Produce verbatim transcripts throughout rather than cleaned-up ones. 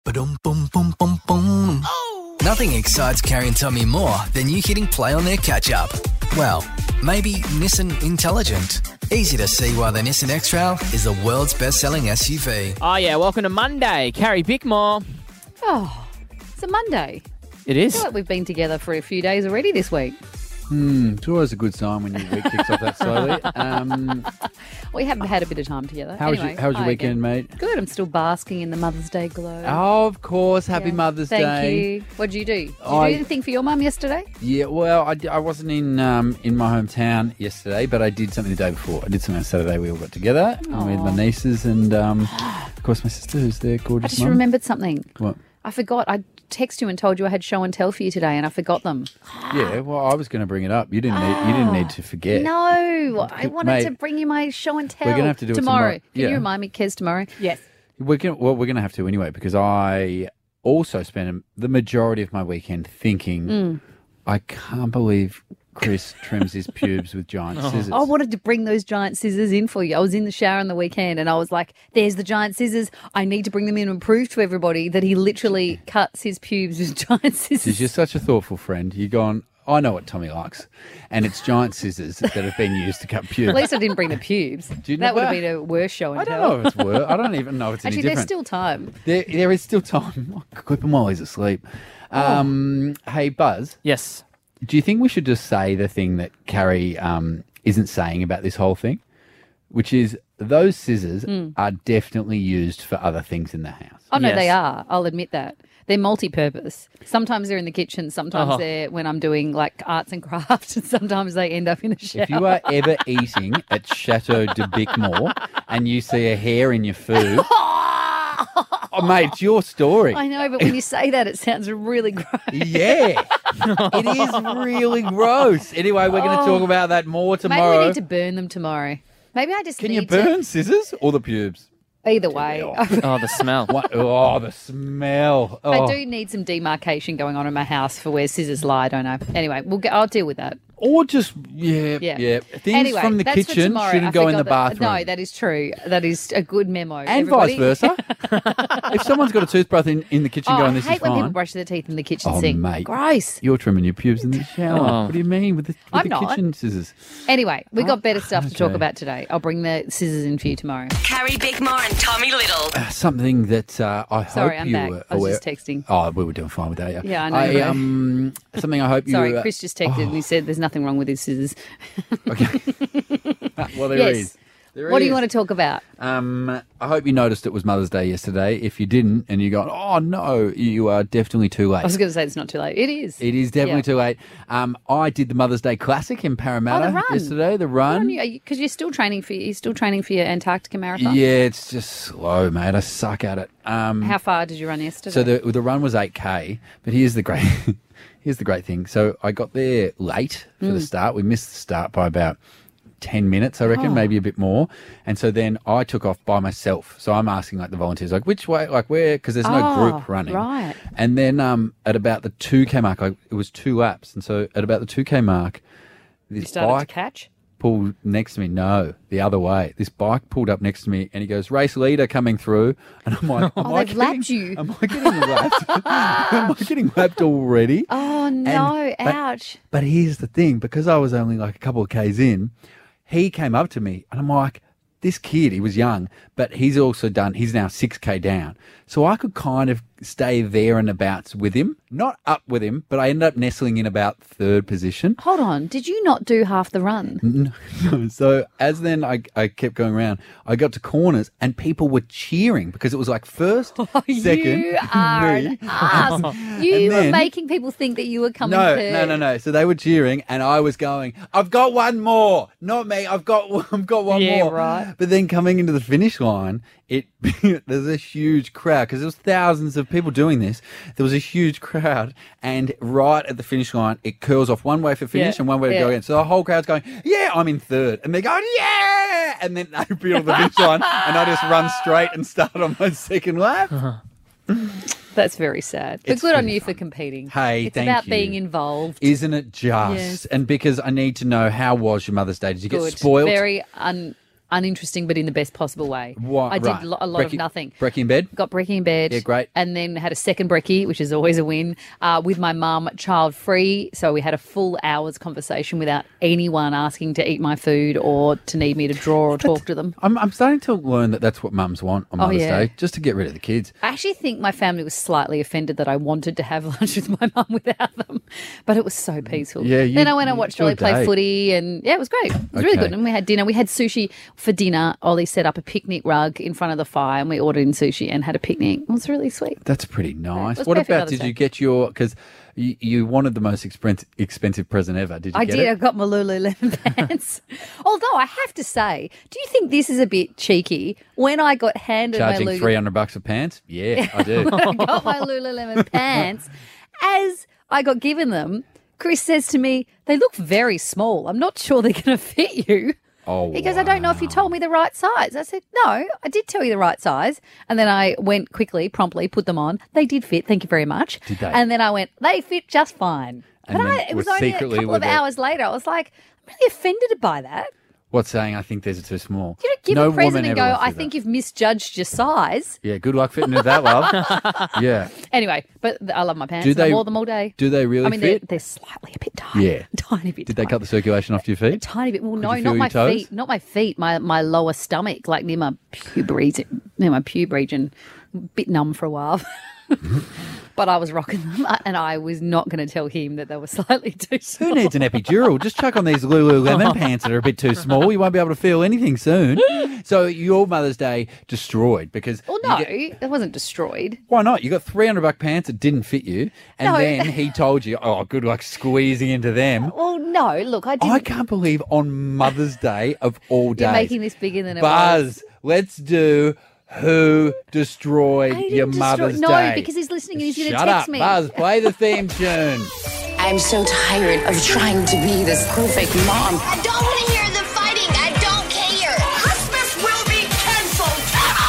Ba-dum, boom, boom, boom, boom. Nothing excites Carrie and Tommy more than you hitting play on their catch-up. Well, maybe Nissan Intelligent. Easy to see why the Nissan X-Trail is the world's best-selling S U V. Oh, yeah, welcome to Monday. Carrie Bickmore. Oh, it's a Monday. It I is. feel like we've been together for a few days already this week. Hmm, it's always a good sign when your week kicks off that slowly. Um, We haven't had a bit of time together. how was anyway, your, how was your hi weekend, again. mate? Good. I'm still basking in the Mother's Day glow. Oh, of course. Happy Yeah. Mother's Thank Day. you. What did you do? Did you I- do anything for your mum yesterday? Yeah, well, I, I wasn't in um, in my hometown yesterday, but I did something the day before. I did something on Saturday. We all got together uh, with my nieces and, um, of course, my sister, who's their I gorgeous just mum. remembered something. What? I forgot. I texted you and told you I had show and tell for you today, and I forgot them. Yeah, well, I was going to bring it up. You didn't need. You didn't need to forget. No, I Good- wanted mate, to bring you my show and tell. we're gonna have to do it tomorrow. tomorrow. Can Yeah. you remind me, Kez, tomorrow? Yes. We're gonna, well, we're going to have to anyway because I also spent the majority of my weekend thinking, Mm. I can't believe Chris trims his pubes with giant scissors. I wanted to bring those giant scissors in for you. I was in the shower on the weekend and I was like, there's the giant scissors. I need to bring them in and prove to everybody that he literally cuts his pubes with giant scissors. You're such a thoughtful friend. You're gone, I know what Tommy likes, and it's giant scissors that have been used to cut pubes. At least I didn't bring the pubes. you That would have never- been a worse show and I don't tell. know if it's worth. I don't even know if it's Actually, any there's different. still time. There, there is still time. Clip him while he's asleep. Oh. Um, Hey, Buzz. Yes. Do you think we should just say the thing that Carrie um, isn't saying about this whole thing? Which is those scissors are definitely used for other things in the house. Oh, no, Yes. they are. I'll admit that. They're multi-purpose. Sometimes they're in the kitchen. Sometimes Oh. they're when I'm doing like arts and crafts, and sometimes they end up in a shower. If you are ever eating at Chateau de Bickmore and you see a hair in your food, oh, mate, it's your story. I know, but when you say that, it sounds really gross. Yeah, it is really gross. Anyway, we're going to talk about that more Maybe tomorrow. we need to burn them tomorrow. Maybe I just Can need you burn scissors or the pubes? to. Either way. Oh, the smell. What? Oh, the smell. Oh. I do need some demarcation going on in my house for where scissors lie. I don't know. Anyway, we'll get. I'll deal with that. Or just, yeah, Yeah. yeah. Things anyway, from the that's for kitchen tomorrow. shouldn't I go in the forgot that- bathroom. No, that is true. That is a good memo. and Everybody- vice versa. If someone's got a toothbrush in, in the kitchen Oh, going, I this hate is when people fine. brush their teeth in the kitchen Oh, sink. mate. Gross. You're trimming your pubes in the shower. Oh. What do you mean with the, with I'm the not. kitchen scissors? Anyway, we got better stuff to talk okay. about today. I'll bring the scissors in for you tomorrow. Carrie Bickmore and Tommy Little. Something that uh, I Sorry, hope I'm you back. were I was aware. just texting. Oh, we were doing fine with that. Yeah, Yeah, I know, I, right? um, something I hope you. Sorry, uh, Chris just texted and he said there's nothing wrong with his scissors. well, there Yes. is. There What do you is. want to talk about? Um, I hope you noticed it was Mother's Day yesterday. If you didn't, and you go, oh no, you are definitely too late. I was going to say it's not too late. It is. It is definitely Yeah. too late. Um, I did the Mother's Day Classic in Parramatta Oh, the run. yesterday. The run. Because you're still training for you're still training for your Antarctica marathon. Yeah, it's just slow, mate. I suck at it. Um, How far did you run yesterday? so the the run was eight k, but here's the great here's the great thing. So I got there late for Mm. the start. We missed the start by about ten minutes, I reckon, Oh. maybe a bit more. And so then I took off by myself. So I'm asking like the volunteers, like which way, like where, because there's no Oh, group running. right. And then um, at about the two k mark, I, it was two laps, and so at about the two k mark, you this started bike to catch. pulled next to me. No, the other way. This bike pulled up next to me, and he goes, "Race leader coming through." And I'm like, "Am Oh, I they've getting, lapped you. Am I getting lapped? am I getting lapped already?" Oh no! And- but- ouch! But here's the thing: because I was only like a couple of k's in, he came up to me, and I'm like, "This kid, he was young, but he's also done. He's now six k down, so I could kind of stay there and abouts with him, not up with him, but I ended up nestling in about third position." Hold on. Did you not do half the run? No. So as then I, I kept going around, I got to corners and people were cheering because it was like first, second, you are me. an ass. You And were then- making people think that you were coming No, third. no, no, no. So they were cheering, and I was going, "I've got one more, not me. I've got, I've got one Yeah, more." right. But then coming into the finish line, it there's a huge crowd because there was thousands of people doing this. There was a huge crowd, and right at the finish line, it curls off one way for finish Yeah, and one way to yeah. go again. So the whole crowd's going, "Yeah, I'm in third," and they're going, "Yeah!" And then they appeal to the finish line, and I just run straight and start on my second lap. That's very sad. But It's good on pretty you for competing. Hey, it's thank about you. being involved. Isn't it just? Yes. And because I need to know, how was your Mother's Day? Did you Good. get spoiled? Very un uninteresting, but in the best possible way. What- I did right. lo- a lot Brekkie- of nothing. Brekkie in bed? Got brekkie in bed. Yeah, great. And then had a second brekkie, which is always a win, uh, with my mum, child free. So we had a full hour's conversation without anyone asking to eat my food or to need me to draw or talk to them. I'm, I'm starting to learn that that's what mums want on Mother's Oh, yeah. Day, just to get rid of the kids. I actually think my family was slightly offended that I wanted to have lunch with my mum without them, but it was so peaceful. Yeah, you- then I went and you- watched your Ollie play day. footy, and yeah, it was great. It was really Okay. good. And we had dinner. We had sushi for dinner. Ollie set up a picnic rug in front of the fire, and we ordered in sushi and had a picnic. It was really sweet. That's pretty nice. was What perfect about, Mother's did you Day. get your, because you, you wanted the most expensive, expensive present ever. Did you I get did. I it? got my Lululemon pants. Although I have to say, do you think this is a bit cheeky? When I got handed Charging my Lululemon three hundred bucks a pants? Yeah, I do. I got my Lululemon pants, as I got given them, Chris says to me, they look very small. I'm not sure they're going to fit you. Oh, He goes, I don't know if you told me the right size. I said, no, I did tell you the right size. And then I went quickly, promptly, put them on. They did fit. Thank you very much. Did they? And then I went, they fit just fine. And but then I, it was was only a secretly couple with of it- hours later. I was like, I'm really offended by that. What's saying, I think these are too small. You don't give no a present woman and ever go, wants to I do think that. you've misjudged your size. Yeah, good luck fitting into that, love. Yeah. Anyway, but I love my pants. Do and I they- wore them all day. Do they really I mean, they're, fit? they're slightly a bit tight. Yeah. Tiny bit Did they tight. cut the circulation off your feet? Tiny bit. Well, no, you not feel my your toes? feet. Not my feet. My my lower stomach, like near my pube region. Near my pube region. Bit numb for a while. But I was rocking them, and I was not going to tell him that they were slightly too small. Who needs an epidural? Just chuck on these Lululemon pants that are a bit too small. You won't be able to feel anything soon. So your Mother's Day destroyed because... Well, you no, get- it wasn't destroyed. Why not? You got three hundred buck pants that didn't fit you, and No. then he told you, oh, good luck squeezing into them. Well, no, look, I didn't. I can't believe on Mother's Day of all days. You're making this bigger than it Buzz, was. let's do Who Destroyed I didn't Your destroy- Mother's no, Day. because he's listening and he's gonna Shut text up, me. Buzz, play the theme tune. I'm so tired of trying to be this perfect mom. I don't want to hear the fighting. I don't care. Christmas will be cancelled.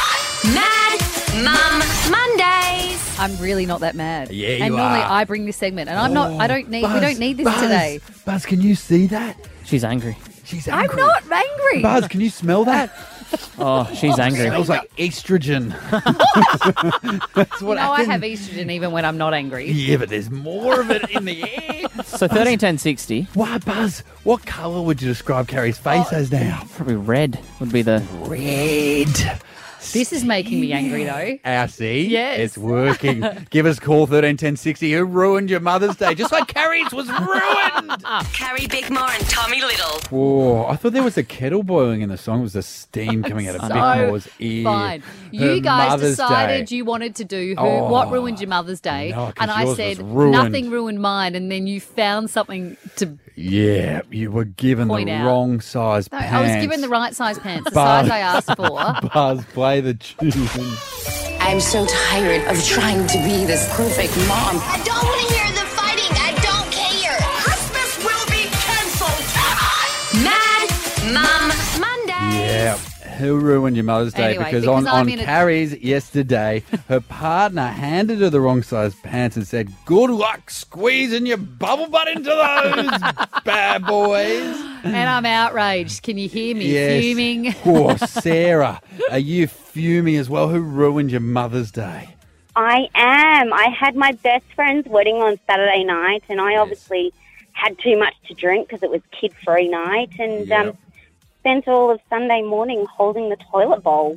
Mad Mum Mondays. I'm really not that mad. Yeah, you And normally are. I bring this segment, and I'm not. I don't need. we Buzz, don't need this Buzz, today. Buzz, can you see that? She's angry. She's I'm angry. not angry. Buzz, can you smell that? Oh, she's angry. Smells like estrogen. That's what You know, I happened. have estrogen even when I'm not angry. Yeah, but there's more of it in the air. So thirteen ten sixty, Why, Buzz? What colour would you describe Carrie's face Oh. as now? probably red would be the. Red. This is making me angry, though. Ah, see? Yes. It's working. Give us a call, thirteen ten sixty. Who ruined your Mother's Day? Just like Carrie's was ruined. Carrie Bickmore and Tommy Little. Whoa, I thought there was a kettle boiling in the song. It was the steam coming out of So Bickmore's ear. Fine. Her You guys Mother's decided Day. you wanted to do who, Oh. what ruined your Mother's Day, No, 'cause and I yours was said ruined. nothing ruined mine, and then you found something to. Yeah, you were given Point the out. wrong size No, pants. I was given the right size pants, the Buzz. size I asked for. Buzz, play the tune. I'm so tired of trying to be this perfect mom. I don't want to hear the fighting. I don't care. Christmas will be cancelled. Mad Mum Mondays. Yeah. Who ruined your Mother's Day? Anyway, because, because on, I'm on in a- Carrie's yesterday, her partner handed her the wrong size pants and said, good luck squeezing your bubble butt into those bad boys. And I'm outraged. Can you hear me Yes. fuming? Poor Sarah. Are you fuming as well? Who ruined your Mother's Day? I am. I had my best friend's wedding on Saturday night, and I obviously had too much to drink because it was kid-free night, and Yep. um, spent all of Sunday morning holding the toilet bowl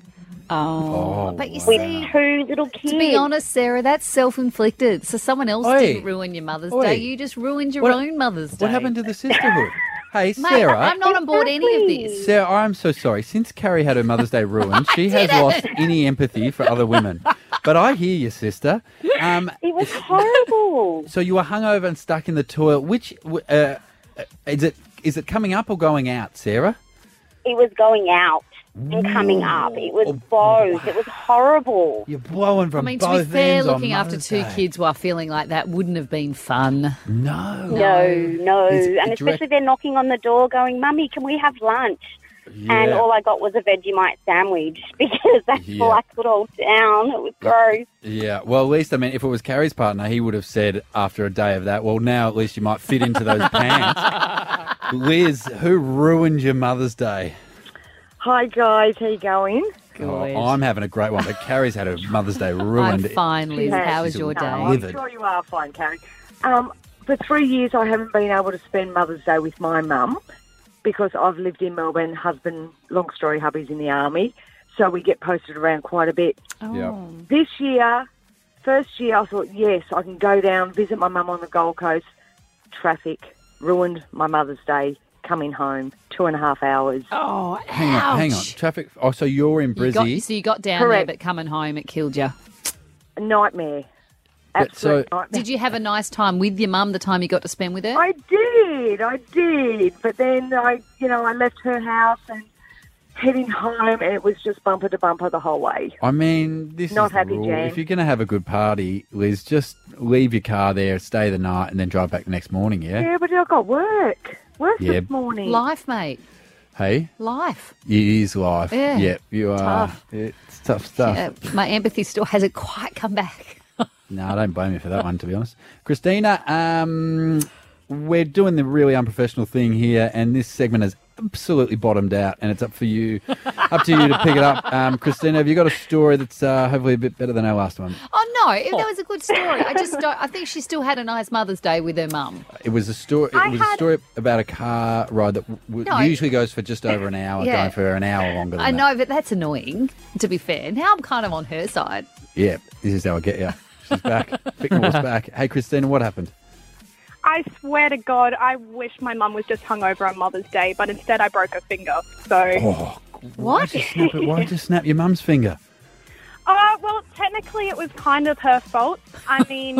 Oh, Oh, but you with see, two little kids. to be honest, Sarah, that's self-inflicted. So someone else Oi. didn't ruin your Mother's Oi. Day. You just ruined your What- own Mother's Day. What happened to the sisterhood? Hey, Mate, Sarah. I'm not on board any of this. Sarah, I'm so sorry. Since Carrie had her Mother's Day ruined, she has lost any empathy for other women. But I hear you, sister. Um, It was horrible. so you were hungover and stuck in the toilet. Which uh, uh, is it? Is it coming up or going out, Sarah? It was going out and coming up. It was Oh, both. It was horrible. You're blowing I from mean, to both be fair, ends on looking after Mother's two Day. kids while feeling like that wouldn't have been fun. No. No, no. It's- And it's direct- especially they're knocking on the door going, Mummy, can we have lunch? And Yeah. all I got was a Vegemite sandwich because that's Yeah. all I could hold down. It was gross. Yeah, well, at least, I mean, if it was Carrie's partner, he would have said after a day of that, well, now at least you might fit into those pants. Liz, who ruined your Mother's Day? Hi, guys. How you going? Oh, I'm having a great one, but Carrie's had her Mother's Day ruined. I'm fine, Liz. Yeah. How was She's your a day? I'm Livid. sure you are fine, Carrie. Um, for three years, I haven't been able to spend Mother's Day with my mum because I've lived in Melbourne. Husband, long story, hubby's in the army, so we get posted around quite a bit. Oh. This year, first year, I thought, yes, I can go down, visit my mum on the Gold Coast. Traffic ruined my Mother's Day coming home, two and a half hours. Oh, Hang on, hang on. ouch. Traffic. Oh, so you're in You got, Brizzy. so you got down Correct. there, but coming home, it killed you. A nightmare. But Absolute so- nightmare. Did you have a nice time with your mum the time you got to spend with her? I did, I did. But then I, you know, I left her house and heading home, and it was just bumper to bumper the whole way. I mean, this Not is the happy, rule. Jan. If you're going to have a good party, Liz, just leave your car there, stay the night, and then drive back the next morning, yeah? Yeah, but I got work. Work Yeah. this morning. Life, mate. Hey? Life. It is life. Yeah. Yep, you are. Tough. It's tough stuff. Uh, my empathy still hasn't quite come back. No, I don't blame you for that one, to be honest. Christina, um, we're doing the really unprofessional thing here, and this segment has absolutely bottomed out, and it's up for you, up to you to pick it up. Um, Christina, have you got a story that's uh, hopefully a bit better than our last one? Oh, no, it, that was a good story. I just don't, I think she still had a nice Mother's Day with her mum. It was a story. It I was a had- story about a car ride that w- No. usually goes for just over an hour, Yeah. going for an hour longer. Than I that. know, but that's annoying, to be fair. Now I'm kind of on her side. Yeah, this is how I get you. She's back. Bickmore's back. Hey, Christina, what happened? I swear to God, I wish my mum was just hungover on Mother's Day, but instead I broke her finger. So, Oh, What? Why'd you snap, it? Why'd you snap your mum's finger? uh, well, technically it was kind of her fault. I mean,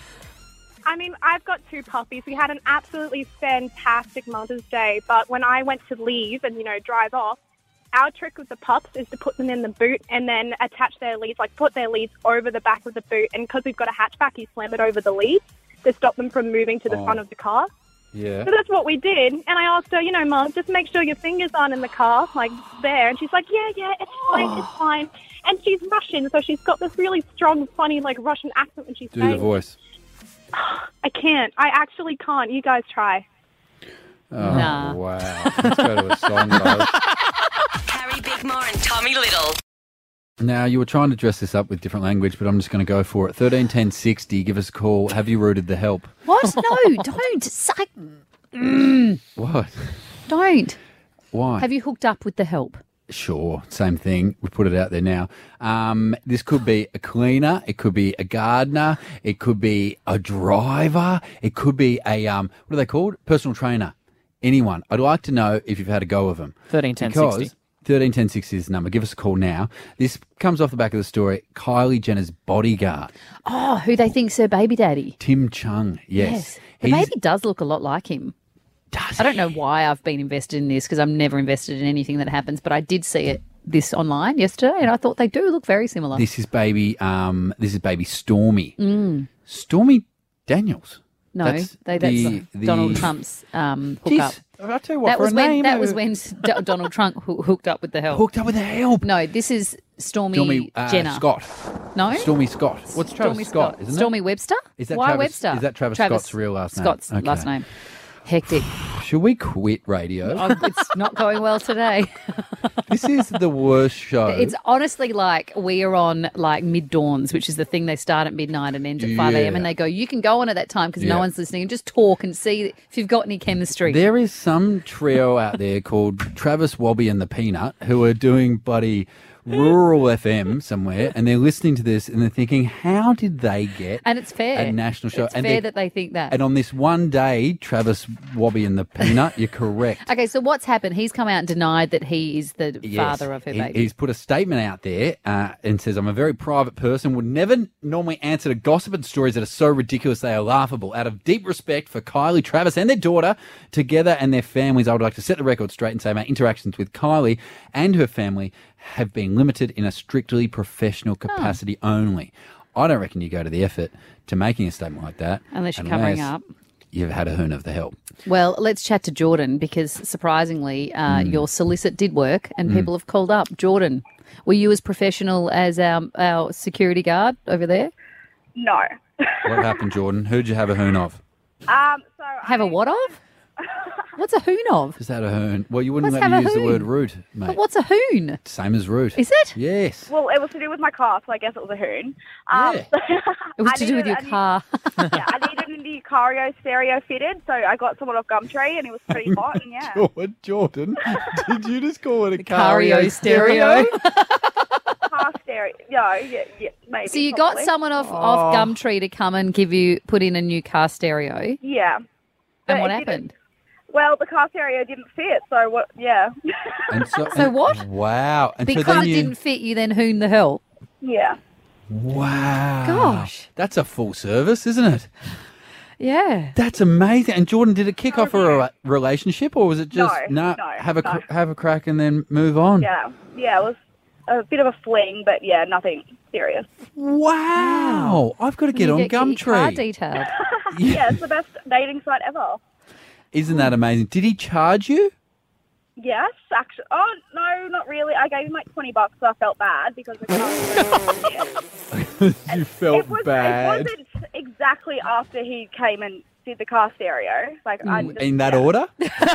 I mean, I've got two puppies. We had an absolutely fantastic Mother's Day, but when I went to leave and, you know, drive off, our trick with the pups is to put them in the boot and then attach their leads, like put their leads over the back of the boot. And because we've got a hatchback, you slam it over the leads to stop them from moving to the Oh. front of the car. Yeah. So that's what we did. And I asked her, you know, Mum, just make sure your fingers aren't in the car, like there. And she's like, yeah, yeah, it's fine, it's fine. And she's Russian, so she's got this really strong, funny, like Russian accent when she's Do saying the voice. I can't. I actually can't. You guys try. Oh, Nah. wow. Let's go to a song, guys. Carrie Bickmore and Tommy Little. Now, you were trying to dress this up with different language, but I'm just going to go for it. thirteen ten sixty, give us a call. Have you rooted the help? What? No, don't. Psych- Mm, What? don't. Why? Have you hooked up with the help? Sure, same thing. We put it out there now. Um, this could be a cleaner. It could be a gardener. It could be a driver. It could be a, um, what are they called? Personal trainer. Anyone. I'd like to know if you've had a go of them. thirteen ten Because sixty. thirteen ten sixty is the number. Give us a call now. This comes off the back of the story. Kylie Jenner's bodyguard, Oh, who they think's her baby daddy? Tim Chung. Yes. The He's- baby does look a lot like him. Does I don't know he? why I've been invested in this because I'm never invested in anything that happens, but I did see it this online yesterday and I thought they do look very similar. This is baby, um, this is baby Stormy. Stormy Daniels. no, That's they, that's the- the- Donald Trump's um, hookup. Jeez, I'll tell you what, That for was a when name, that uh, was when Do- Donald Trump hoo- hooked up with the help. hooked up with the help. No, this is Stormy, Stormy uh, Jenner. Scott. No, Stormy Scott. What's Travis Stormy Scott, isn't Stormy it? Webster. Is that Why Travis- Webster? is that Travis Scott's real last name? Scott's Okay. last name. Hectic. Should we quit radio? Oh, it's not going well today. This is the worst show. It's honestly like we are on like mid dawns, which is the thing they start at midnight and end at five a.m. Yeah. and they go, you can go on at that time because Yeah. no one's listening and just talk and see if you've got any chemistry. There is some trio out there called Travis Wobby and the Peanut who are doing bloody rural F M somewhere, and they're listening to this and they're thinking, how did they get and it's fair. a national show? It's and fair they- that they think that. And on this one day, Travis Wobby and the Peanut, you're correct. Okay, so what's happened? He's come out and denied that he is the Yes. father of her He- baby. He's put a statement out there uh, and says, I'm a very private person, would never normally answer to gossip and stories that are so ridiculous they are laughable. Out of deep respect for Kylie, Travis and their daughter, together and their families, I would like to set the record straight and say my interactions with Kylie and her family have been limited in a strictly professional capacity only. I don't reckon you go to the effort to making a statement like that. Unless you're covering unless up. You've had a hoon of the help. Well, let's chat to Jordan because surprisingly, uh, Hmm. your solicit did work and people have called up. Jordan, were you as professional as our, our security guard over there? No. What happened, Jordan? Who'd you have a hoon of? Um, so Have a I what of? What's a hoon of? Just had a hoon. Well, you wouldn't Let's let me have a use the hoon. word root, mate. But what's a hoon? Same as root. Is it? Yes. Well, it was to do with my car, so I guess it was a hoon. Um, Yeah. It was I to do with needed your a new- car. yeah, I needed a new Cario stereo fitted, so I got someone off Gumtree, and it was pretty hot, and yeah. Jordan, Jordan, did you just call it a Cario stereo. Car stereo. No, yeah, yeah, maybe. So you got probably. someone off, off Gumtree to come and give you, put in a new car stereo. Yeah. But And what it didn't- happened? Well, the car stereo didn't fit, so what? Yeah. And so, So what? Wow. And so Because then it you, didn't fit you, then hoon the hell. yeah. Wow. Gosh. That's a full service, isn't it? Yeah. That's amazing. And Jordan, did it kick off a rela- relationship, or was it just No, nah, no, have a no. cr- have a crack and then move on? Yeah. Yeah, it was a bit of a fling, but yeah, nothing serious. Wow. I've got to get You on get, get your car Gumtree. detailed. Yeah, it's the best dating site ever. Isn't that amazing? Did he charge you? Yes, actually. Oh, no, not really. I gave him like twenty bucks, so I felt bad because the car You felt it, was, bad. it wasn't exactly after he came and did the car stereo. Like I just, In that yeah. order?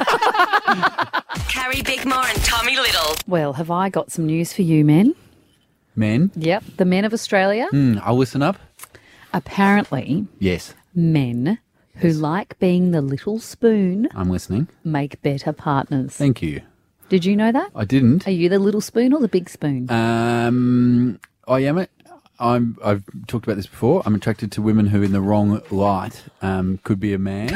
Carrie Bickmore and Tommy Little. Well, have I got some news for you, men? Men? Yep. The men of Australia, Hmm, I'll listen up. apparently Yes, men who like being the little spoon I'm listening. make better partners. Thank you. Did you know that? I didn't. Are you the little spoon or the big spoon? Um, I am. A, I'm. I've talked about this before. I'm attracted to women who, in the wrong light, um, could be a man.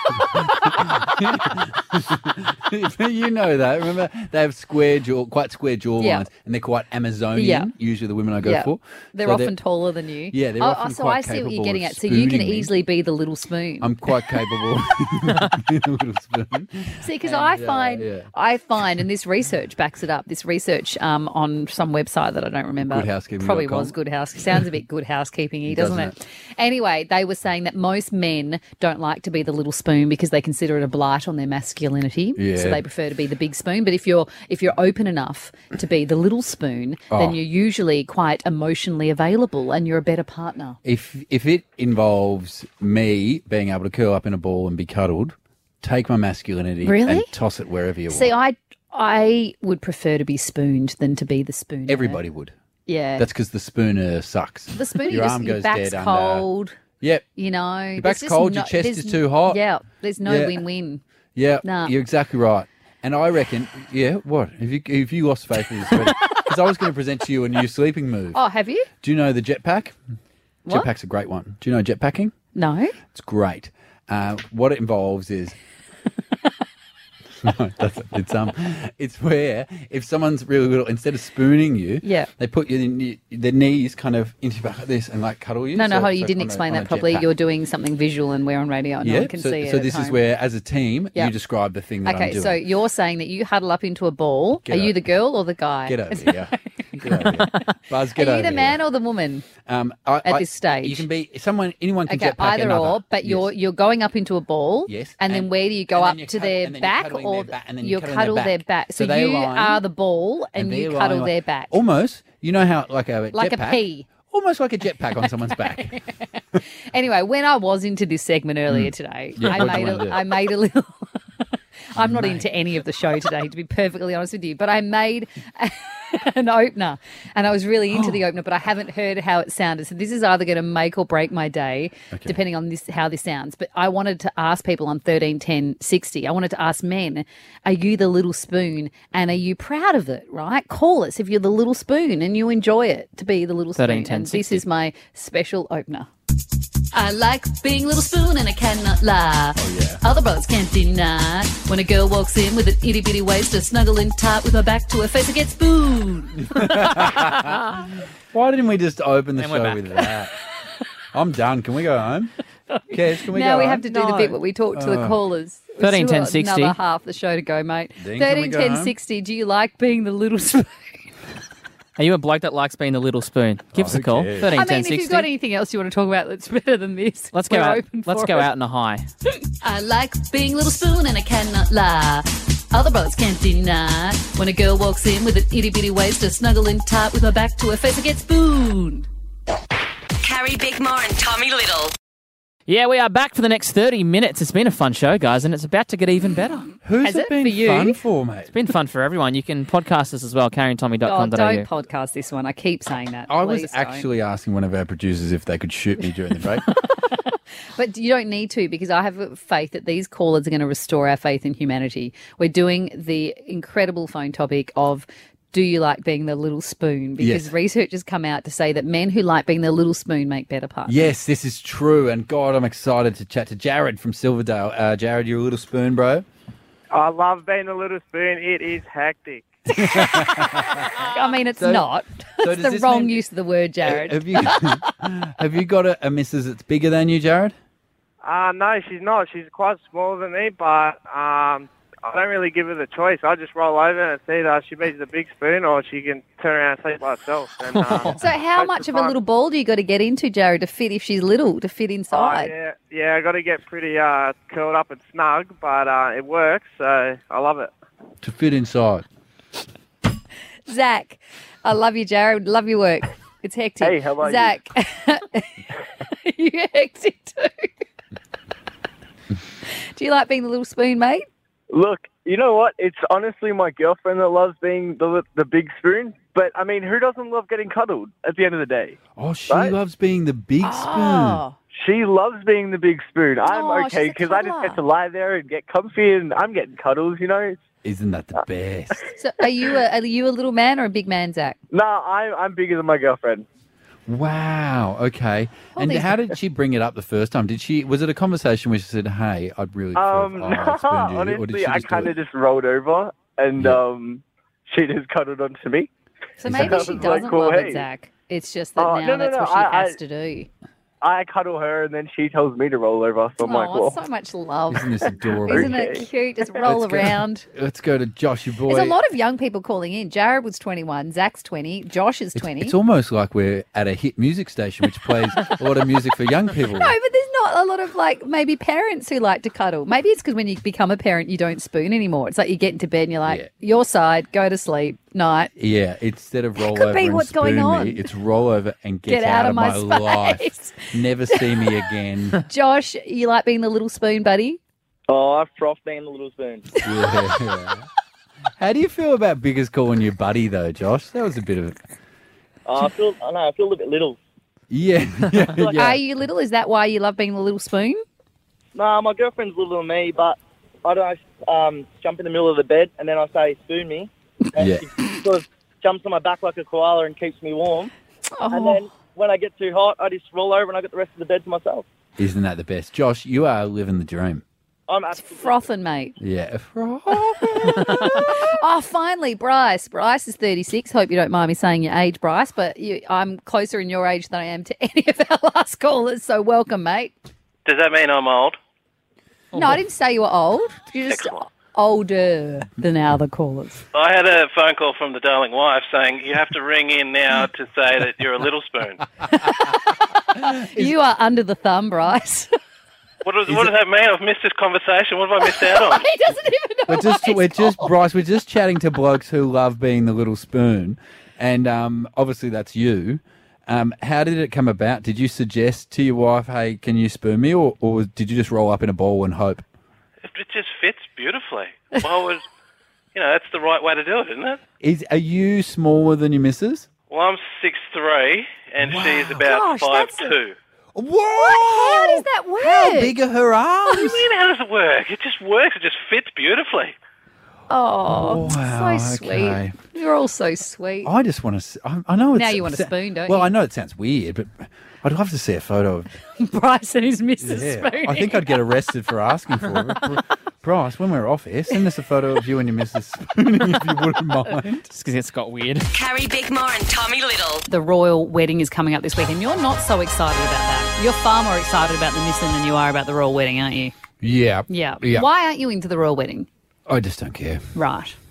You know that. Remember, they have square jaw, quite square jawlines, Yeah. and they're quite Amazonian. Yeah. Usually, the women I go Yeah. for. They're So often taller than you. Yeah, they're oh, often oh, so quite I see what capable you're getting of at. So you can spooning me. easily be the little spoon. I'm quite capable of being a little spoon. See, because And, I uh, find, yeah. I find, and this research backs it up. This research um, on some website that I don't remember. Good Housekeeping Probably dot com. was Good House. Sounds a bit Good Housekeeping-y, doesn't, Doesn't it? Anyway, they were saying that most men don't like to be the little spoon because they consider it a blight on their masculinity. Yeah. So they prefer to be the big spoon. But if you're if you're open enough to be the little spoon, Oh. then you're usually quite emotionally available and you're a better partner. If if it involves me being able to curl up in a ball and be cuddled, take my masculinity Really? and toss it wherever you See, want. I I would prefer to be spooned than to be the spoon. Everybody would. Yeah. That's because the spooner sucks. The spoon, your you just, arm your goes back's dead cold. under. Yep. You know, Your back's there's just cold, no- your chest there's- is too hot. Yeah, there's no Yeah. win-win. Yeah, Nah. you're exactly right. And I reckon, yeah, what? Have you have you lost faith in this? Because I was going to present to you a new sleeping move. Oh, have you? Do you know the jetpack? What? Jetpack's a great one. Do you know jetpacking? No. It's great. Uh, what it involves is no, that's, it's um, it's where if someone's really little, instead of spooning you, Yeah. they put your, your their knees kind of into your back like this and like cuddle you. No, no, So- hold on, you so didn't on a- explain on that a properly. jetpack. You're doing something visual and we're on radio. No yeah. one can so, see it. so at this is home. where, as a team, Yeah. you describe the thing that I'm Okay, doing. so you're saying that you huddle up into a ball. Get Are you over- the girl or the guy? Get over here. Get over here. Buzz, get Are over you the here. man or the woman? Um, I, at I- this stage? You can be someone. Anyone can Okay, jetpack either another. or, but you're Yes. you're going up into a ball. Yes, And, then and- where do you go and then up you're to cud- their and then you're back cuddling or their back, and then you you're cuddling cuddle their their back. back? So, So they you lie- are the ball and, they're you lying cuddle like- their back. Almost. You know how like a Like a jetpack- pea. Almost like a jetpack on someone's back. Anyway, when I was into this segment earlier today, Hmm. Yeah, I what'd you made wanna a, do? I made a little. I'm not into any of the show today, to be perfectly honest with you. But I made an opener, and I was really into the opener, but I haven't heard how it sounded. So this is either going to make or break my day, Okay. depending on this how this sounds. But I wanted to ask people on thirteen ten sixty. I wanted to ask men: are you the little spoon, and are you proud of it? Right? Call us if you're the little spoon and you enjoy it to be the little spoon. thirteen ten And this sixty. is my special opener. I like being a little spoon and I cannot lie. Oh, yeah. Other brothers can't deny. When a girl walks in with an itty bitty waist, to snuggle in tight with my back to her face, I get spooned. Why didn't we just open the And we're show back. with that? I'm done. Can we go home? Kes, can we now go we home? have to do the bit where we talk to the Oh. callers. We've thirteen still ten got sixty. Another half the show to go, mate. Then can we thirteen go ten home? sixty. Do you like being the little spoon? Are you a bloke that likes being the little spoon? Give Oh, us a who call. cares? thirteen I ten mean, if sixty. you've got anything else you want to talk about that's better than this, Let's go we're out. open Let's for go it. out in a high. I like being a little spoon and I cannot lie. Other brothers can't deny. When a girl walks in with an itty bitty waist, to snuggle in tight with my back to her face, I get spooned. Carrie Bickmore and Tommy Little. Yeah, we are back for the next thirty minutes. It's been a fun show, guys, and it's about to get even better. Who's Has it it been for you? fun for, mate? It's been fun for everyone. You can podcast us as well, carry on tommy dot Oh, com dot a u. don't podcast this one. I keep saying that. I was Please don't. actually asking one of our producers if they could shoot me during the break. But you don't need to, because I have faith that these callers are going to restore our faith in humanity. We're doing the incredible phone topic of, do you like being the little spoon? Because Yes. research has come out to say that men who like being the little spoon make better partners. Yes, this is true. And God, I'm excited to chat to Jared from Silverdale. Uh, Jared, you're a little spoon, bro. I love being a little spoon. It is hectic. I mean, it's So- not. so It's does the this wrong mean- use of the word, Jared. Have you have you got a, a missus that's bigger than you, Jared? Uh, no, she's not. She's quite smaller than me, but um, I don't really give her the choice. I just roll over and it's either she beats the big spoon or she can turn around and sleep by herself. And, um, So how most much the of a time- little ball do you got to get into, Jared, to fit if she's little, to fit Oh, inside? yeah, yeah, I got to get pretty uh, curled up and snug, but uh, it works, so I love it. To fit inside. Zach, I love you, Jared. Love your work. It's hectic. Hey, how are you? Zach, you're hectic too. Do you like being the little spoon, mate? Look, you know what? It's honestly my girlfriend that loves being the the big spoon. But, I mean, who doesn't love getting cuddled at the end of the day? Oh, she Right? loves being the big spoon. Oh, She loves being the big spoon. I'm Oh, okay she's a because I just cuddler. get to lie there and get comfy and I'm getting cuddles, you know? Isn't that the best? so are you a, are you a little man or a big man, Zach? No, I'm, I'm bigger than my girlfriend. Wow. Okay. All And these- how did she bring it up the first time? Did she? Was it a conversation where she said, "Hey, I'd really prefer Um, if I spooned you," or did honestly, she I just do kind it? of just rolled over and Yeah. um, she just cuddled onto me. So Is maybe that- she I was like, doesn't cool, love hey. it, Zach. It's just that Oh, now no, no, that's no, what she I- has I- to do. I cuddle her and then she tells me to roll over. So I'm like, Oh, well, it's so much love. Isn't this adorable? Isn't it cute? Just roll Let's go- around. Let's go to Josh, your boy. There's a lot of young people calling in. Jared was twenty-one, Zach's twenty, Josh is It's, twenty. it's almost like we're at a hit music station which plays a lot of music for young people. No, but there's not a lot of like maybe parents who like to cuddle. Maybe it's because when you become a parent, you don't spoon anymore. It's like you get into bed and you're like, Yeah. your side, go to sleep, night. Yeah, instead of roll could over be and what's spoon going me, on. it's roll over and get, Get out of my life. space. Never see me again. Josh, you like being the little spoon, buddy? oh, I froth being the little spoon. Yeah. How do you feel about Biggers calling you buddy, though, Josh? That was a bit of... Oh, I feel, I know, I feel a bit little. Yeah, yeah, yeah. Are you little? Is that why you love being the little spoon? No, my girlfriend's littler than me, but I don't um, jump in the middle of the bed and then I say, spoon me. And Yeah. she sort of jumps on my back like a koala and keeps me warm. Oh. And then when I get too hot, I just roll over and I get the rest of the bed to myself. Isn't that the best? Josh, you are living the dream. I'm absolutely... Frothing, mate. Yeah. Oh, finally, Bryce. Bryce is thirty-six. Hope you don't mind me saying your age, Bryce, but you, I'm closer in your age than I am to any of our last callers, so welcome, mate. Does that mean I'm old? No, I didn't say you were old. You're just Excellent. older than our other callers. I had a phone call from the darling wife saying you have to ring in now to say that you're a little spoon. You are under the thumb, Bryce. What does, what does that mean? I've missed this conversation. What have I missed out on? He doesn't even know We're what just, he's we're just, called. Bryce, we're just chatting to blokes who love being the little spoon. And um, obviously that's you. Um, how did it come about? Did you suggest to your wife, hey, can you spoon me? Or, or did you just roll up in a ball and hope? It just fits beautifully. Why would, you know, that's the right way to do it, isn't it? Is Are you smaller than your missus? Well, I'm six three and she's about Gosh, five that's a- two. Whoa! How does that work? How big are her What do arms? you mean, how does it work? It just works. It just fits beautifully. Oh, Wow, so sweet. okay. You're all so sweet. I just want to. I, I know it's Now you want a spoon, don't well, you? I know it sounds weird, but I'd love to see a photo of. Bryce and his missus Yeah, spooning. I think I'd get arrested for asking for it. Br- Bryce, when we're off here, send us a photo of you and your missus spooning if you wouldn't mind. Just because it's got weird. Carrie Bickmore and Tommy Little. The royal wedding is coming up this week, and you're not so excited about that. You're far more excited about the Nissan than you are about the royal wedding, aren't you? Yeah. Yeah. Yeah. Why aren't you into the royal wedding? I just don't care. Right.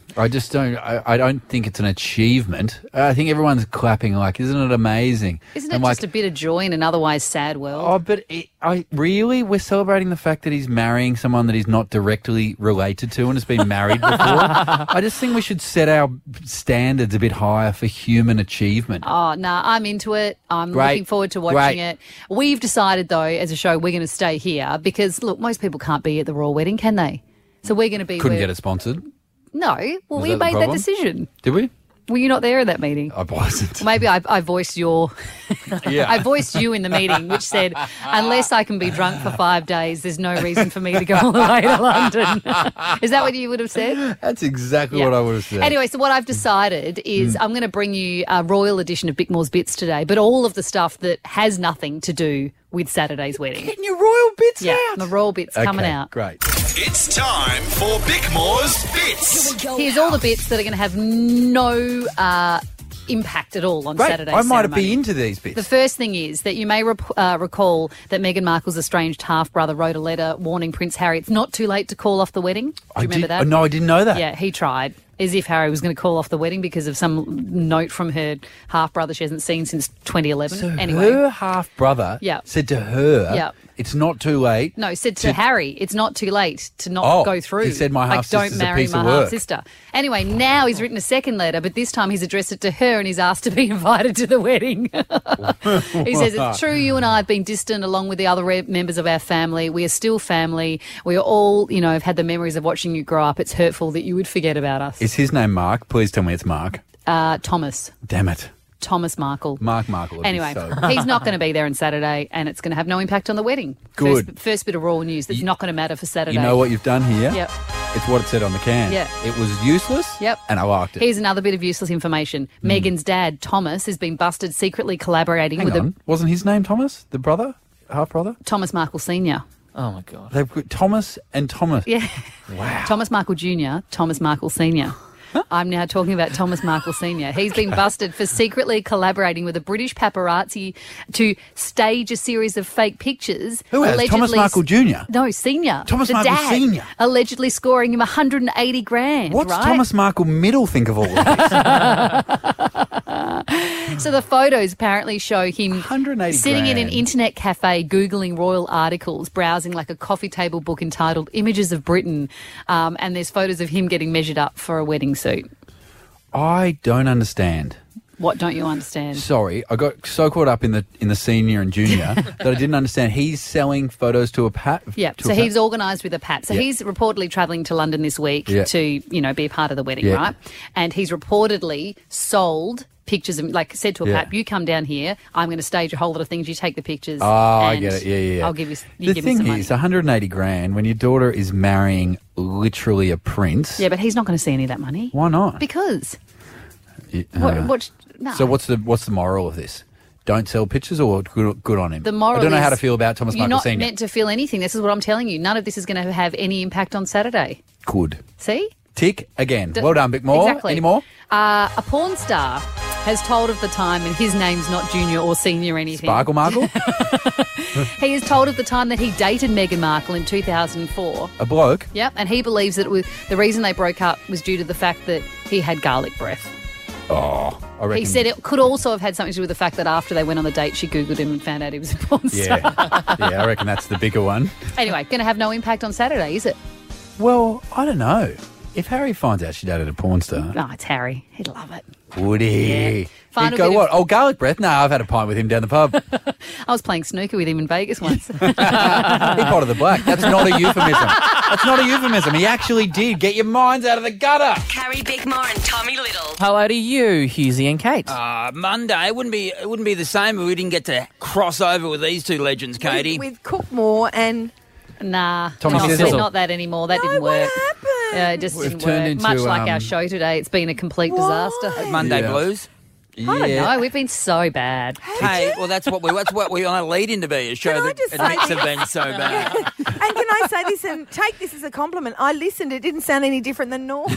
I just don't. I, I don't think it's an achievement. I think everyone's clapping like, "Isn't it amazing?" Isn't it I'm just like, a bit of joy in an otherwise sad world? Oh, but it, I really we're celebrating the fact that he's marrying someone that he's not directly related to and has been married before. I just think we should set our standards a bit higher for human achievement. Oh, no, nah, I'm into it. I'm Great. looking forward to watching Great. it. We've decided, though, as a show, we're going to stay here because, look, most people can't be at the royal wedding, can they? So we're going to be... Couldn't where... get it sponsored. No, well, Was we that the made that problem? decision. Did we? Were you not there at that meeting? I wasn't. Maybe I, I voiced your... Yeah. I voiced you in the meeting, which said, unless I can be drunk for five days, there's no reason for me to go all the way to London. Is that what you would have said? That's exactly Yeah. what I would have said. Anyway, so what I've decided is Mm. I'm going to bring you a royal edition of Bickmore's Bits today, but all of the stuff that has nothing to do with Saturday's wedding. Getting your royal bits yeah, out. the royal bits coming Okay, out. Great. It's time for Bickmore's Bits. Here's all the bits that are going to have no uh, impact at all on Great. Saturday's I might ceremony. be into these bits. The first thing is that you may rep- uh, recall that Meghan Markle's estranged half-brother wrote a letter warning Prince Harry it's not too late to call off the wedding. Do you I remember did, that? oh, no, I didn't know that. Yeah, he tried. As if Harry was going to call off the wedding because of some note from her half-brother she hasn't seen since twenty eleven. So anyway. her half-brother Yeah. said to her, Yeah. it's not too late. No, said to, to- Harry, it's not too late to not Oh, go through. he said, "My like, half-sister's don't a marry piece my of work." half-sister. Anyway, now he's written a second letter, but this time he's addressed it to her and he's asked to be invited to the wedding. He says, it's true you and I have been distant along with the other re- members of our family. We are still family. We are all, you know, have had the memories of watching you grow up. It's hurtful that you would forget about us. Is his name Mark? Please tell me it's Mark. Uh, Thomas. Damn it. Thomas Markle. Mark Markle. would be Anyway, so- he's not going to be there on Saturday and it's going to have no impact on the wedding. Good. First, first bit of royal news that's not going to matter for Saturday. You know what you've done here? Yep. It's what it said on the can. Yeah. It was useless. Yep. And I liked it. Here's another bit of useless information. Meghan's dad, Thomas, has been busted secretly collaborating Hang with on. Wasn't his name Thomas? The brother? Half brother? a Thomas Markle Senior Oh, my God. They've got Thomas and Thomas. Yeah. Wow. Thomas Markle Junior, Thomas Markle Senior I'm now talking about Thomas Markle Senior He's been busted for secretly collaborating with a British paparazzi to stage a series of fake pictures. Who has? Thomas Markle Junior? No, Senior. Thomas the Markle dad, Senior? Allegedly scoring him one hundred eighty grand. What's right? Thomas Markle Middle think of all of this? So the photos apparently show him one hundred eighty sitting in an grand. internet cafe, Googling royal articles, browsing like a coffee table book entitled Images of Britain. Um, and there's photos of him getting measured up for a wedding suit. I don't understand. What don't you understand? Sorry, I got so caught up in the in the senior and junior that I didn't understand. He's selling photos to a pat. Yeah, to so a pat- he's organised with a pat. So Yeah. he's reportedly travelling to London this week Yeah. to, you know, be a part of the wedding, Yeah. right? And he's reportedly sold pictures of, like, said to a Yeah. pat, you come down here, I'm going to stage a whole lot of things, you take the pictures. Oh, I and get it. Yeah, yeah, yeah. I'll give you, you the give me thing some money. is, one hundred eighty grand when your daughter is marrying literally a prince. Yeah, but he's not going to see any of that money. Why not? Because. Yeah, What, uh, what, no. So what's the what's the moral of this? Don't sell pictures, or good, good on him. The moral I don't know is how to feel about Thomas You're Markle not Senior. meant to feel anything. This is what I'm telling you. None of this is going to have any impact on Saturday. Good. See? Tick again. D- well done, Bick Moore. Exactly. Any more? Uh, a porn star has told of the time, and his name's not Junior or Senior or anything. Sparkle Markle? He has told of the time that he dated Meghan Markle in two thousand four. A bloke? Yep, and he believes that it was, the reason they broke up was due to the fact that he had garlic breath. Oh, I reckon. He said it could also have had something to do with the fact that after they went on the date, she Googled him and found out he was a porn star. Yeah. yeah, I reckon that's the bigger one. Anyway, going to have no impact on Saturday, is it? Well, I don't know. If Harry finds out she dated a porn star, Oh, it's Harry. He'd love it. would he? Yeah. Final He'd go, bit of- what? Oh, garlic breath? No, I've had a pint with him down the pub. he I was playing snooker with him in Vegas once. potted the black. That's not a euphemism. That's not a euphemism. He actually did. Get your minds out of the gutter. Carrie Bickmore and Tommy Little. Hello to you, Husey and Kate. Uh, Monday it wouldn't be it wouldn't be the same if we didn't get to cross over with these two legends, Katie. With, with Cookmore and... Nah, Tommy not, Sizzle. not that anymore. That didn't what work. happened? Yeah, it just We've didn't turned work. into, Much like our um, show today, it's been a complete disaster. Monday Yeah. blues. I don't know. We've been so bad. Hey, well that's what we that's what we on a lead into be a show Can I that just admits say have been so bad. And can I say this and take this as a compliment? I listened. It didn't sound any different than normal.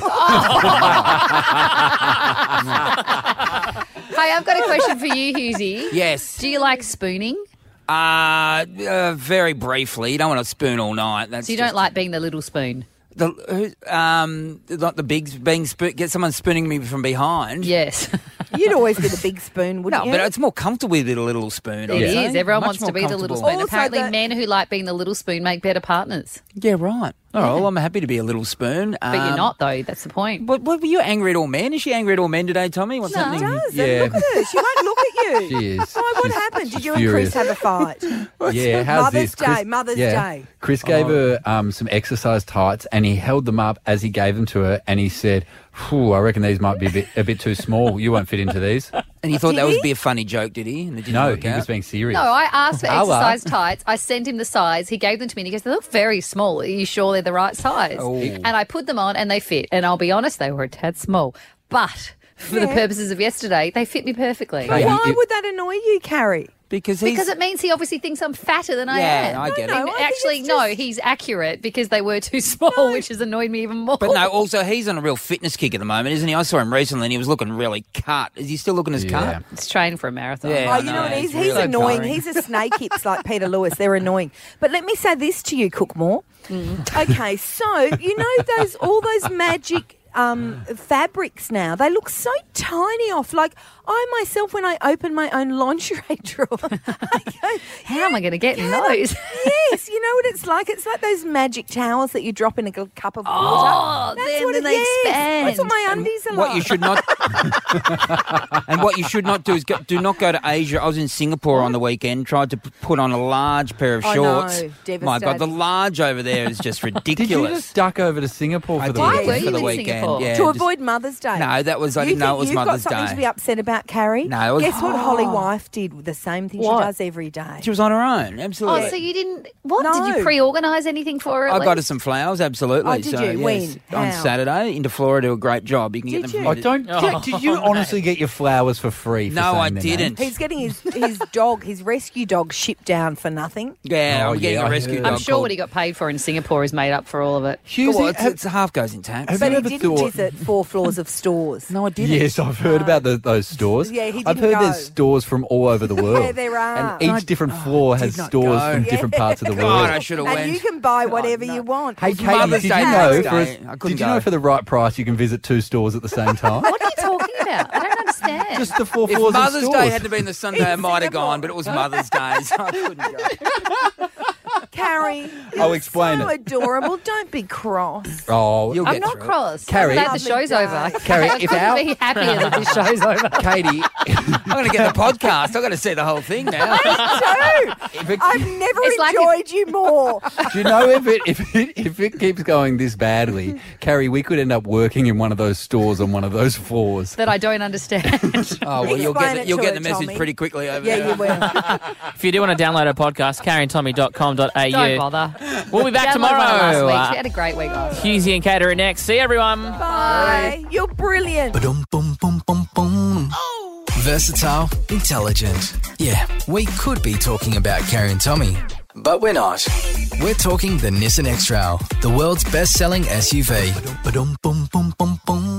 Hey, I've got a question for you, Husey. Yes. Do you like spooning? Uh, uh, very briefly. You don't want to spoon all night. That's So you just- don't like being the little spoon? The who- um, not the big being spo- get someone spooning me from behind. Yes. You'd always be the big spoon, wouldn't No, you? but it's more comfortable with a little spoon. It I'd is. say. Everyone Much wants to more be the little comfortable. spoon. Also Apparently, the- men who like being the little spoon make better partners. Yeah, right. All right, well, I'm happy to be a little spoon. But you're not, though. That's the point. What, what were you angry at all men? Is she angry at all men today, Tommy? What's No. happening? Does. Yeah. Look at her. She won't look at you. She is. Why, what She's- happened? Did she's you and Chris furious. have a fight? Yeah, how's Mother's this? Chris- Day, Mother's yeah. Day. Chris gave Oh. her um, some exercise tights, and he held them up as he gave them to her, and he said, "Phew, I reckon these might be a bit, a bit too small. You won't fit into these." And he thought Did that would he? be a funny joke, did he? And it didn't No, work he out? was being serious. No, I asked for Hello. exercise tights. I sent him the size. He gave them to me and he goes, they look very small. Are you sure they're the right size? Oh. And I put them on and they fit. And I'll be honest, they were a tad small. But for the Yeah. purposes of yesterday, they fit me perfectly. Hey, Why it- would that annoy you, Carrie? Because he's... Because it means he obviously thinks I'm fatter than I Yeah, am. I get No, it. no, I think Actually, it's no, just- he's accurate because they were too small, which has annoyed me even more. But no, also he's on a real fitness kick at the moment, isn't he? I saw him recently and he was looking really cut. Is he still looking as Yeah. cut? It's training for a marathon. Yeah. Oh, I you know know, what it is? it's He's really annoying. tiring. He's a snake hips like Peter Lewis. They're annoying. But let me say this to you, Cookmore. Okay, so you know those all those magic um, fabrics now. They look so tiny off. Like I myself, when I open my own lingerie drawer, I go, How am I going to get in Can I- those? yes, you know what it's like. It's like those magic towels that you drop in a g- cup of water. Oh, That's then- what then it they is. expand. That's what my undies are What like. you should not, and what you should not do is go, do not go to Asia. I was in Singapore on the weekend, tried to p- put on a large pair of I shorts. know, My God, the devastating. large over there is just Did ridiculous. you just duck over to Singapore I for the did, Why weekend? were for you the in weekend. Singapore? Yeah, to just- avoid Mother's Day. No, that was I You didn't know think it was you've Mother's got something Day. to be upset about, Carrie? No, it was- Guess what Holly Wife did? The same thing What? she does every day. She was on her own, absolutely. Oh, so you didn't... What? No. Did you pre-organise anything for her? at I got her least? some flowers, absolutely. Oh, did so, you? yes, When? on How? Saturday into Florida, do a great job. You can Did get them you? from Oh, don't. Oh, did, did you honestly get your flowers for free? For No, saying I their didn't. names? He's getting his, his dog, his rescue dog, shipped down for nothing. Yeah, Oh, I'm getting yeah, a I rescue heard. dog. I'm sure what he got paid for in Singapore is made up for all of it. Hughes, Well, it's, have- it's half goes in tax. Have But you he ever didn't thought- visit four floors of stores. No, I didn't. Yes, I've heard about the, those stores. Yeah, he I've didn't heard go. there's stores from all over the world. Yeah, there are. And each different floor has did not stores go. from different parts of the God, world. I should have And went. you can buy whatever you want. Hey, It's Katie, Mother's did Day you the know next for a, day. I did couldn't you know go. for the right price you can visit two stores at the same time? What are you talking about? I don't understand. Just the four If floors Mother's of Day stores. hadn't been the Sunday, I might have gone, but it was Mother's Day, so I couldn't go. Carrie, I'll you're explain so it. adorable. Don't be cross. Oh, You'll I'm get not through it. cross. Carrie- I'm glad the show's over. Carrie, I if couldn't our- be happier that this show's over. Katie, I'm going to get the podcast. I've got to see the whole thing now. Too. it- I've never It's like enjoyed you more. do you know if it if it if it keeps going this badly, Carrie, we could end up working in one of those stores on one of those floors. That I don't understand. Oh, well, you'll Explain get, it the, you'll to get her, the message Tommy. pretty quickly over Yeah, there. you will. If you do want to download our podcast, carrie and tommy dot com dot a u. Don't bother. We'll be back Downloaded one tomorrow. last week. Uh, She had a great week last week. Hughesy and Caterer next. See everyone. Bye. You're brilliant. Ba-dum, boom, boom, boom, boom. Versatile, intelligent. Yeah, we could be talking about Carrie and Tommy, but we're not. We're talking the Nissan X-Trail, the world's best-selling S U V. Ba-dum, boom, boom, boom, boom.